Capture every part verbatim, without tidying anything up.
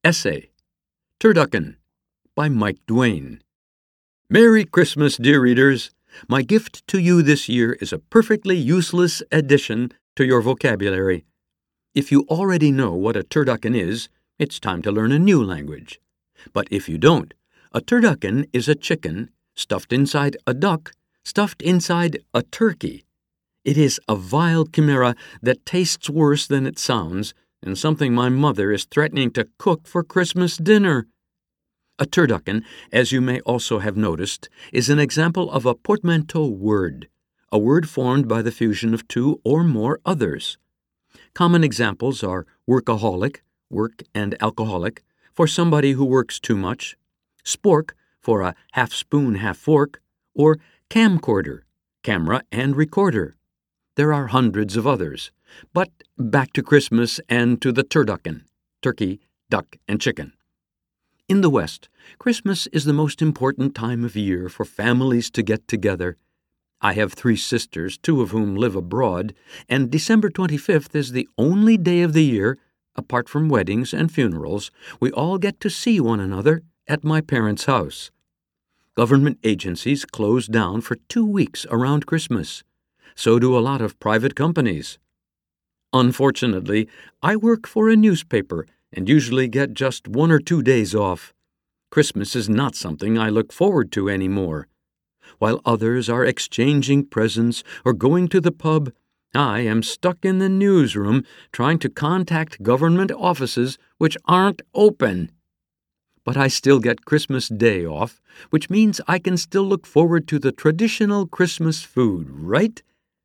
Essay, Turducken, by Mike Duane. Merry Christmas, dear readers! My gift to you this year is a perfectly useless addition to your vocabulary. If you already know what a turducken is, it's time to learn a new language. But if you don't, a turducken is a chicken stuffed inside a duck, stuffed inside a turkey. It is a vile chimera that tastes worse than it sounds, and something my mother is threatening to cook for Christmas dinner. A turducken, as you may also have noticed, is an example of a portmanteau word, a word formed by the fusion of two or more others. Common examples are workaholic, work and alcoholic, for somebody who works too much, spork, for a half-spoon, half-fork, or camcorder, camera and recorder. There are hundreds of others. But back to Christmas and to the turducken, turkey, duck, and chicken. In the West, Christmas is the most important time of year for families to get together. I have three sisters, two of whom live abroad, and December twenty-fifth is the only day of the year, apart from weddings and funerals, we all get to see one another at my parents' house. Government agencies close down for two weeks around Christmas. So do a lot of private companies. Unfortunately, I work for a newspaper and usually get just one or two days off. Christmas is not something I look forward to anymore. While others are exchanging presents or going to the pub, I am stuck in the newsroom trying to contact government offices which aren't open. But I still get Christmas Day off, which means I can still look forward to the traditional Christmas food, right?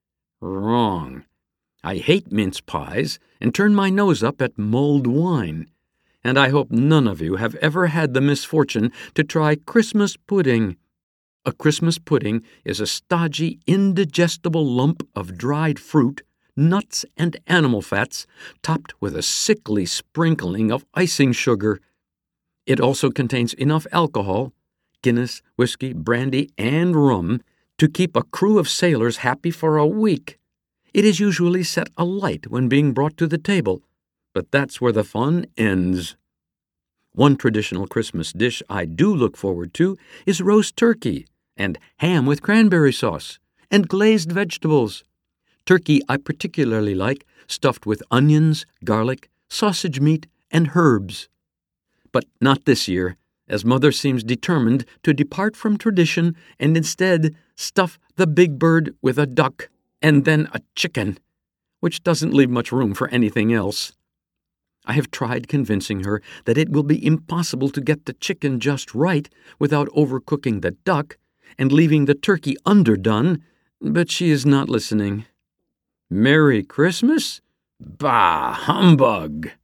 Wrong. I hate mince pies and turn my nose up at mulled wine. And I hope none of you have ever had the misfortune to try Christmas pudding. A Christmas pudding is a stodgy, indigestible lump of dried fruit, nuts, and animal fats, topped with a sickly sprinkling of icing sugar. It also contains enough alcohol, Guinness, whiskey, brandy, and rum, to keep a crew of sailors happy for a week. It is usually set alight when being brought to the table, but that's where the fun ends. One traditional Christmas dish I do look forward to is roast turkey, and ham with cranberry sauce, and glazed vegetables. Turkey I particularly like, stuffed with onions, garlic, sausage meat, and herbs. But not this year, as Mother seems determined to depart from tradition and instead stuff the big bird with a duck and then a chicken, which doesn't leave much room for anything else. I have tried convincing her that it will be impossible to get the chicken just right without overcooking the duck and leaving the turkey underdone, but she is not listening. Merry Christmas? Bah, humbug!